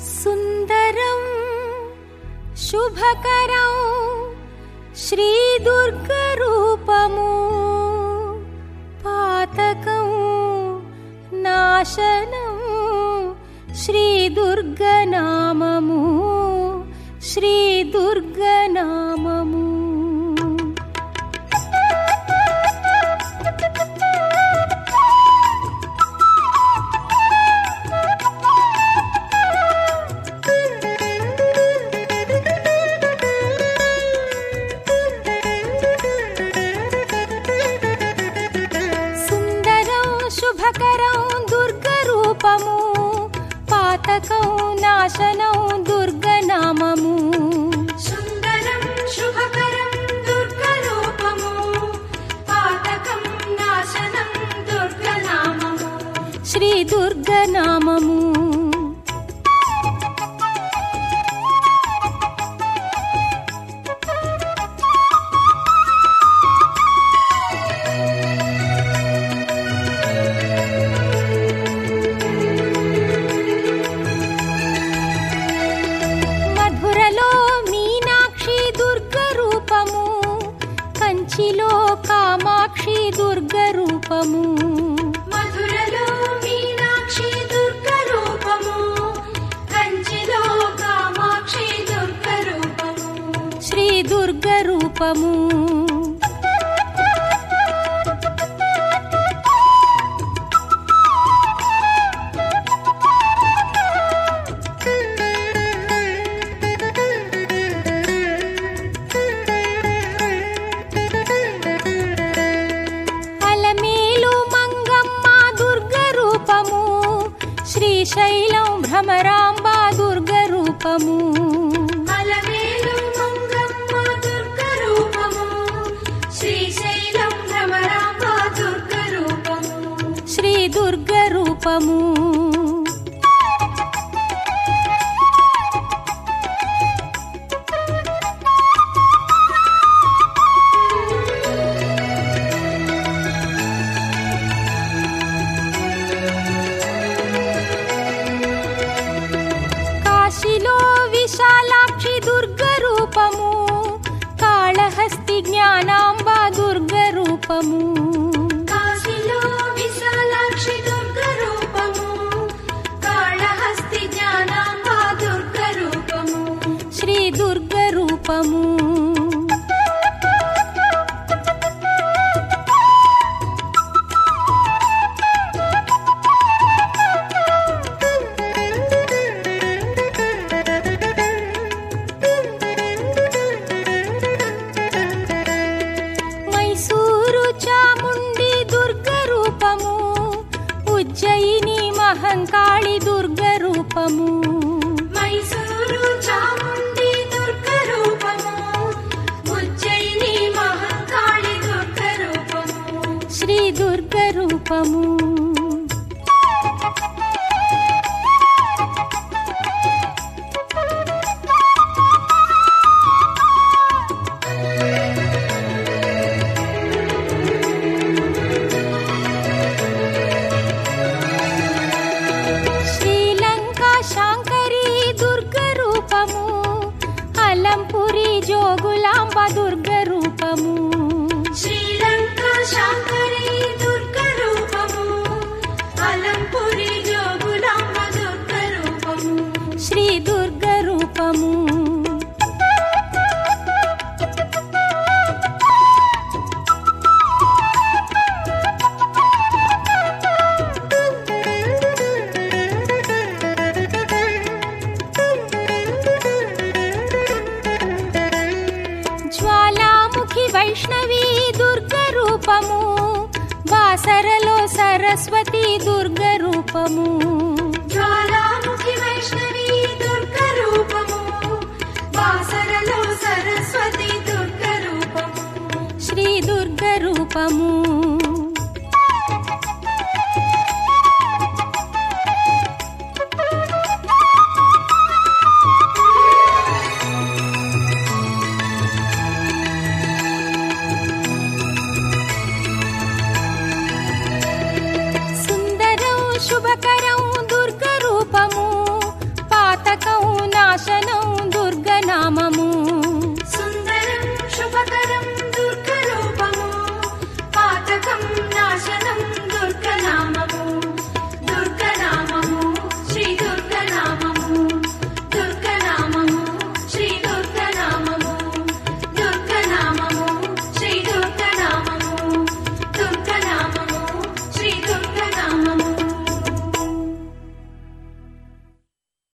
సుందరం శుభకరం శ్రీ దుర్గ రూపము, పాతకం నాశనం శ్రీ దుర్గ నామము, శ్రీ దుర్గ నామము. పాతకం నాశనం దుర్గ నామము. సుందరం శుభకరం దుర్గ రూపము, పాతకం నాశనం దుర్గ నామము, శ్రీ దుర్గ నామము. కంచిలో కామాక్షి దుర్గ రూపము, మధురలో మీనాక్షి దుర్గ రూపము, కంచిలో కామాక్షి దుర్గ రూపము, శ్రీ దుర్గ రూపము. శ్రీశైలం భ్రమరాంబ దుర్గ రూపము, అలమేలు మంగమ్మ దుర్గ రూపము, శ్రీశైలం భ్రమరాంబ దుర్గ రూపము, శ్రీ దుర్గ రూపము. కాశీలో విశాలాక్షి దుర్గ రూపము, కాళహస్తి జ్ఞానాంబ దుర్గ రూపము, కాశీలో విశాలాక్షి దుర్గ రూపము, కాళహస్తి జ్ఞానాంబ దుర్గ రూపము, శ్రీ దుర్గ రూపము. ఉజ్జయిని మహంకాళి దుర్గ రూపము, మైసూరు చాముండి దుర్గ రూపము, ఉజ్జయిని మహంకాళి దుర్గ రూపము, శ్రీ దుర్గ రూపము. అలంపురి జోగులాంబ దుర్గ రూపము, శ్రీలంక శాంకరి దుర్గ రూపము, అలంపురి జోగులాంబ దుర్గ రూపము, శ్రీ దుర్గ రూపము. జ్వాలాముఖి వైష్ణవి దుర్గ రూపము, బాసరలో సరస్వతి దుర్గ రూపము, జ్వాలాముఖి వైష్ణవి దుర్గ రూపము, బాసరలో సరస్వతి దుర్గ రూపము, శ్రీ దుర్గ రూపము.